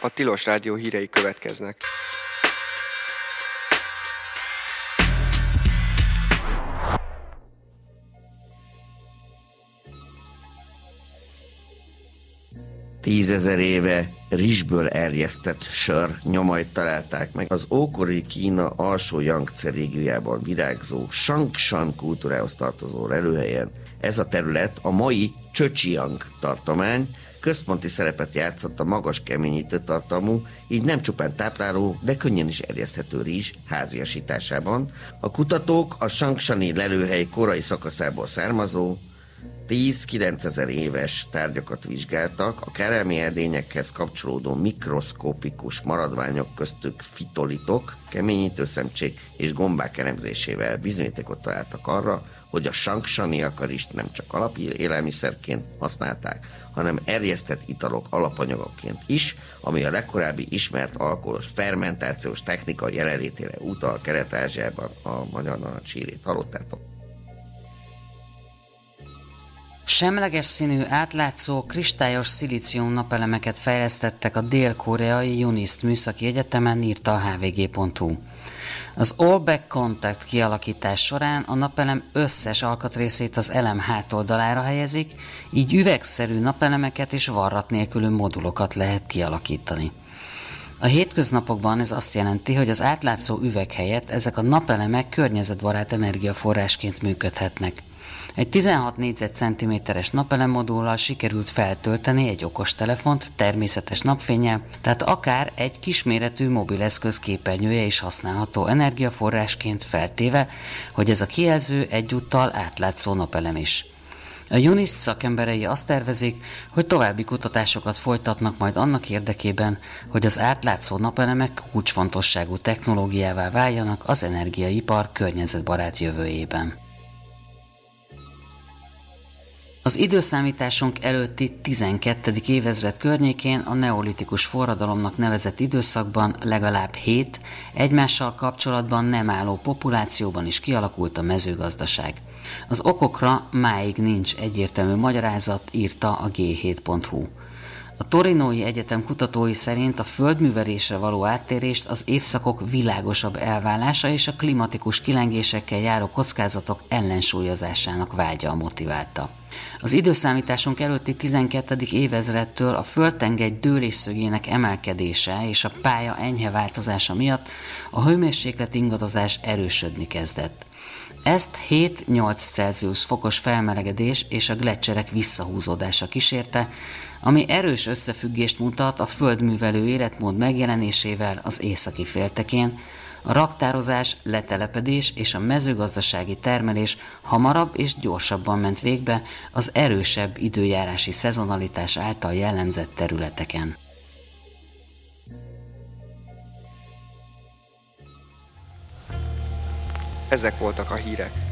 A Tilos Rádió hírei következnek. Tízezer éve rizsből erjesztett sör nyomait találták meg az ókori Kína alsó Jangtze régiójában virágzó Changshan kultúrához tartozó lelőhelyen. Ez a terület a mai Zhejiang tartomány, központi szerepet játszott a magas keményítő tartalmú, így nem csupán tápláló, de könnyen is erjeszthető rizs háziasításában. A kutatók a Changshani lelőhely korai szakaszából származó 10-9 ezer éves tárgyakat vizsgáltak, a kárelmi edényekhez kapcsolódó mikroszkopikus maradványok, köztük fitolitok, keményítőszemcsék és gombák elemzésével bizonyítékot találtak arra, hogy a Changshaniak a rizst nem csak alapélelmiszerként használták, hanem erjesztett italok alapanyagaként is, ami a legkorábbi ismert alkoholos fermentációs technika jelenlétére utal Kelet-Ázsiában, a magyar narancsírét hallottátok. Semleges színű, átlátszó, kristályos szilícium napelemeket fejlesztettek a dél-koreai UNIST műszaki egyetemen, írta a hvg.hu. Az all-back contact kialakítás során a napelem összes alkatrészét az elem hátoldalára helyezik, így üvegszerű napelemeket és varrat nélkülű modulokat lehet kialakítani. A hétköznapokban ez azt jelenti, hogy az átlátszó üveg helyett ezek a napelemek környezetbarát energiaforrásként működhetnek. Egy 16 négyzetcentiméteres napelemodullal sikerült feltölteni egy okostelefont természetes napfénnyel, tehát akár egy kisméretű mobileszköz képernyője is használható energiaforrásként, feltéve, hogy ez a kijelző egyúttal átlátszó napelem is. A UNIST szakemberei azt tervezik, hogy további kutatásokat folytatnak majd annak érdekében, hogy az átlátszó napelemek kulcsfontosságú technológiává váljanak az energiaipar környezetbarát jövőjében. Az időszámításunk előtti 12. évezred környékén a neolitikus forradalomnak nevezett időszakban legalább 7 egymással kapcsolatban nem álló populációban is kialakult a mezőgazdaság. Az okokra máig nincs egyértelmű magyarázat, írta a G7.hu. A Torinói Egyetem kutatói szerint a földművelésre való áttérést az évszakok világosabb elválása és a klimatikus kilengésekkel járó kockázatok ellensúlyozásának vágya motiválta. Az időszámításunk előtti 12. évezredtől a földtengely dőlésszögének emelkedése és a pálya enyhe változása miatt a hőmérséklet ingadozás erősödni kezdett. Ezt 7-8 Celsius fokos felmelegedés és a gleccserek visszahúzódása kísérte, ami erős összefüggést mutat a földművelő életmód megjelenésével az északi féltekén, a raktározás, letelepedés és a mezőgazdasági termelés hamarabb és gyorsabban ment végbe az erősebb időjárási szezonalitás által jellemzett területeken. Ezek voltak a hírek.